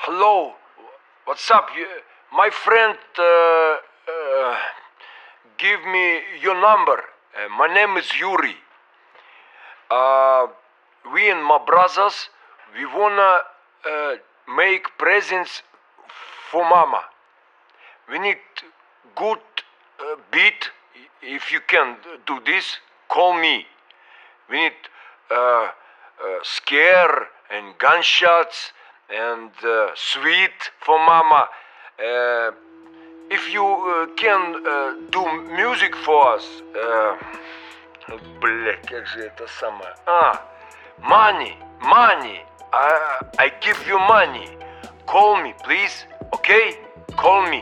Hello, what's up? My friend give me your number. My name is Yuri. We and my brothers, we wanna make presents for mama. We need good beat. If you can do this, call me. We need scare and gunshots and sweet for mama. If you can do music for us, блять, как же это самое? Money. I give you money. Call me, please. Okay? Call me.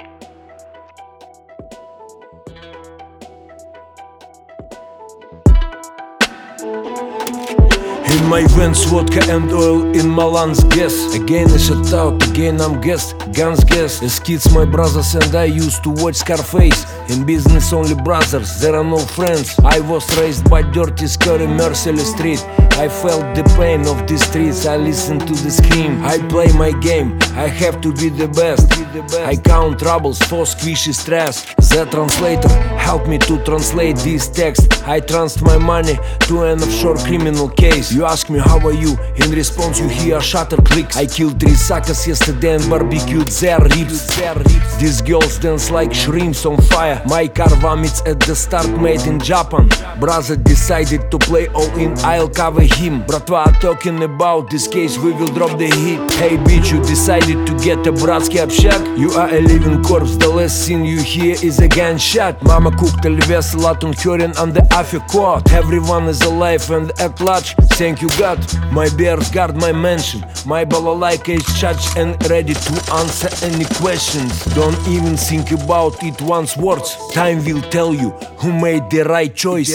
In my veins, vodka and oil in my lungs, guess. Again I shut out, again I'm guessed, guns guess. As kids my brothers and I used to watch Scarface. In business only brothers, there are no friends. I was raised by dirty, scary, merciless street. I felt the pain of the streets, I listen to the scream. I play my game, I have to be the best. I count troubles for squishy stress. The translator helped me to translate this text. I transfer my money to an offshore criminal case. You ask me how are you, in response you hear shutter clicks. I killed 3 suckers yesterday and barbecued their ribs. These girls dance like shrimps on fire. My car vomits at the start, made in Japan. Brother decided to play all in, I'll cover him. Bratva talking about this case, we will drop the heat. Hey bitch, you decided to get a bratский общак. You are a living corpse, the last thing you hear is a gunshot. Mama cooked a liver salad on Hurin on the Affe-Court. Everyone is alive and at large, thank you God. My bears guard my mansion, my balalaika is charged and ready to answer any questions. Don't even think about it once words, time will tell you who made the right choice.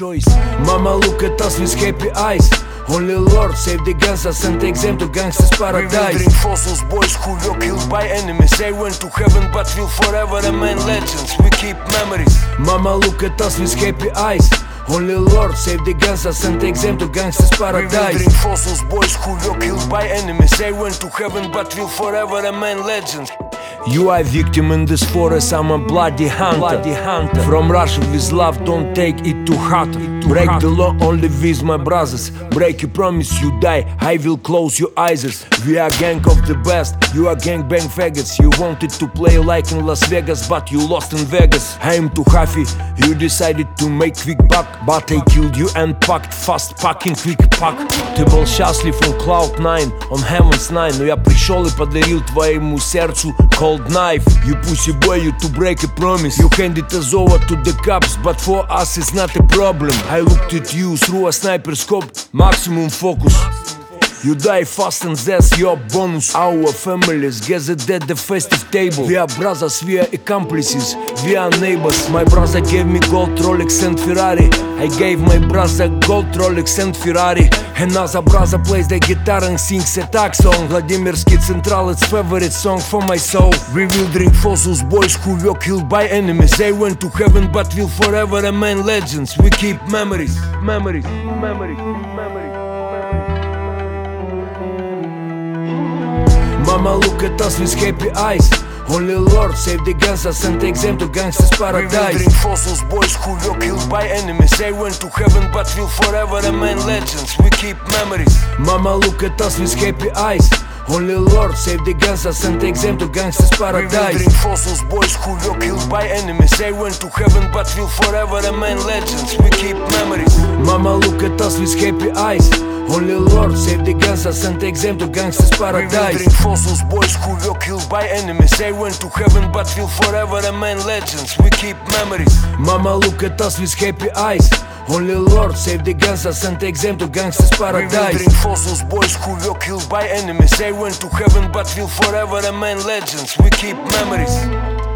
Mama look at us with happy eyes. Only Lord save the gangsters and take them to gangsters paradise. We will drink fossils, boys who were killed by enemies. They went to heaven but will forever remain legends. We keep memories. Mama look at us with happy eyes. Only Lord save the gangsters and take them to gangsters paradise. We will drink fossils, boys who were killed by enemies. They went to heaven but will forever remain legends. You are a victim in this forest, I'm a bloody hunter. From Russia with love, don't take it too hard. Break the law only with my brothers. Break your promise, you die, I will close your eyes. We are gang of the best, you are gangbang faggots. You wanted to play like in Las Vegas, but you lost in Vegas. I am too happy, you decided to make quick buck. But I killed you and packed fast packing quick pack. Ты был счастлив on cloud 9, on heaven's 9. Но я пришел и подарил твоему сердцу cold knife. You pussy boy, you to break a promise. You handed us over to the cops, but for us it's not a problem. I looked at you through a sniper scope, maximum focus. You die fast and that's your bonus. Our families gathered at the festive table. We are brothers, we are accomplices, we are neighbors. My brother gave me gold Rolex and Ferrari. I gave my brother gold Rolex and Ferrari. Another brother plays the guitar and sings a tag song. Vladimirsky Central, it's favorite song for my soul. We will drink fossils, boys who were killed by enemies. They went to heaven but will forever remain legends. We keep memories. Mama look at us with happy eyes. Only Lord save the gangsters and take them to gangsters paradise. We will drink fossils, boys who were killed by enemies. They went to heaven but will forever remain legends. We keep memories. Mama look at us with happy eyes. Only Lord save the gangsters and take them to gangsters paradise. We will drink fossils, boys who were killed by enemies. They went to heaven but will forever remain legends. We keep memories. Mama look at us with happy eyes. Only Lord save the gangsters and take them to gangsters paradise. We will drink fossils, boys who were killed by enemies. They went to heaven but will forever remain legends. We keep memories. Mama look at us with happy eyes. Only Lord save the gangsters and take them to gangsters paradise. We will drink fossils, boys who were killed by enemies. They went to heaven but will forever remain legends. We keep memories.